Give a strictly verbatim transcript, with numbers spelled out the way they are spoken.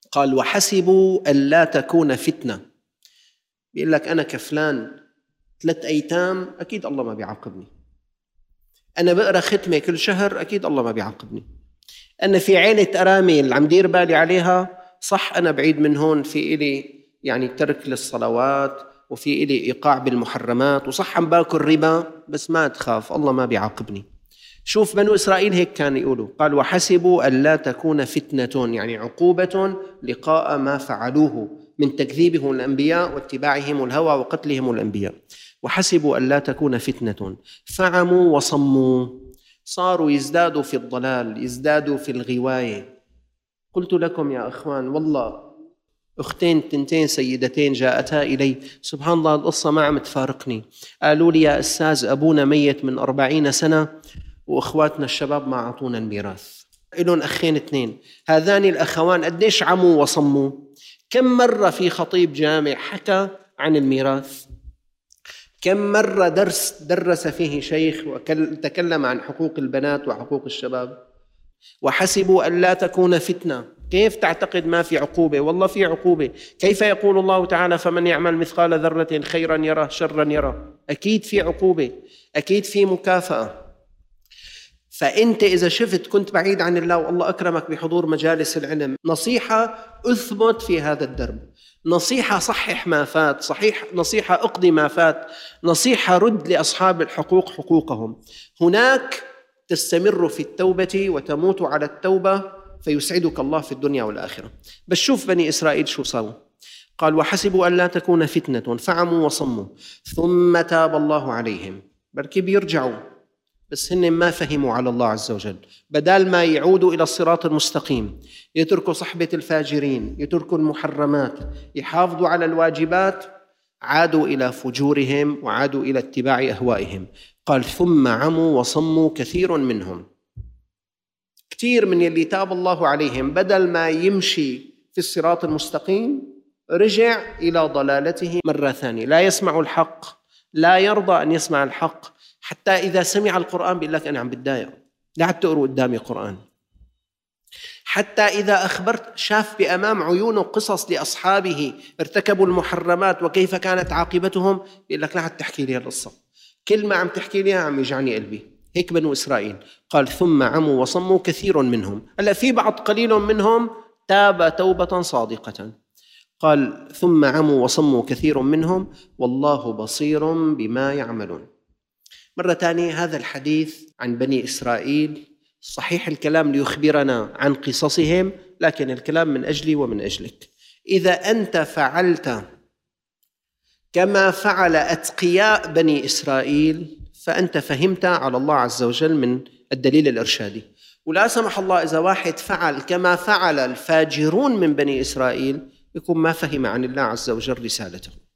قال وحسبوا ألا تكون فتنة. بيقول لك أنا كفلان ثلاث أيتام أكيد الله ما بيعاقبني، أنا بقرأ ختمة كل شهر أكيد الله ما بيعاقبني، أنا في عيلة أرامي اللي عم دير بالي عليها، صح أنا بعيد من هون، في إلي يعني ترك للصلوات وفي إلي إيقاع بالمحرمات، وصح عم باكل ربا، بس ما تخاف الله ما بيعاقبني. شوف بنو إسرائيل هيك كان يقولوا، قال وحسبوا ألا تكون فتنة، يعني عقوبة لقاء ما فعلوه من تكذيبهم الأنبياء واتباعهم الهوى وقتلهم الأنبياء. وحسبوا ألا تكون فتنة فعموا وصموا، صاروا يزدادوا في الضلال، يزدادوا في الغواية. قلت لكم يا أخوان والله أختين تنتين سيدتين جاءتا إلي، سبحان الله القصة ما عم تفارقني، قالوا لي يا أستاذ أبونا ميت من أربعين سنة وإخواتنا الشباب ما عطونا الميراث. إلون أخين اثنين، هذان الأخوان قديش عموا وصموا؟ كم مرة في خطيب جامع حكى عن الميراث؟ كم مرة درس درس فيه شيخ وتكلم عن حقوق البنات وحقوق الشباب؟ وحسبوا ألا تكون فتنة. كيف تعتقد ما في عقوبة؟ والله في عقوبة. كيف يقول الله تعالى فمن يعمل مثقال ذرة خيرا يره شرا يره؟ أكيد في عقوبة، أكيد في مكافأة. فأنت إذا شفت كنت بعيد عن الله والله أكرمك بحضور مجالس العلم، نصيحة أثبت في هذا الدرب، نصيحة صحح ما فات، صحيح نصيحة أقضي ما فات، نصيحة رد لأصحاب الحقوق حقوقهم. هناك تستمر في التوبة وتموت على التوبة فيسعدك الله في الدنيا والآخرة. بس شوف بني إسرائيل شو صاروا، قال وحسبوا أن لا تكون فتنة فعموا وصموا ثم تاب الله عليهم. بركي بيرجعوا بس هن ما فهموا على الله عز وجل، بدال ما يعودوا إلى الصراط المستقيم، يتركوا صحبة الفاجرين، يتركوا المحرمات، يحافظوا على الواجبات، عادوا إلى فجورهم وعادوا إلى اتباع أهوائهم. قال ثم عموا وصموا كثير منهم. كثير من اللي تاب الله عليهم بدل ما يمشي في الصراط المستقيم رجع إلى ضلالته مرة ثانية، لا يسمع الحق، لا يرضى أن يسمع الحق، حتى إذا سمع القرآن بيقول لك أنا عم بتضايق، لا عم تقروا قدامي قرآن. حتى إذا أخبرت شاف بأمام عيونه قصص لأصحابه ارتكبوا المحرمات وكيف كانت عاقبتهم، بيقول لك لا عم تحكي لي القصة، كل ما عم تحكي لي عم يجعني قلبي. هيك بنو إسرائيل. قال ثم عموا وصموا كثير منهم. هلا في بعض قليل منهم تاب توبة صادقة. قال ثم عموا وصموا كثير منهم والله بصير بما يعملون. مرة ثانية هذا الحديث عن بني إسرائيل صحيح الكلام ليخبرنا عن قصصهم، لكن الكلام من أجلي ومن أجلك. إذا أنت فعلت كما فعل أتقياء بني إسرائيل فأنت فهمت على الله عز وجل من الدليل الإرشادي. ولا سمح الله إذا واحد فعل كما فعل الفاجرون من بني إسرائيل يكون ما فهم عن الله عز وجل رسالته.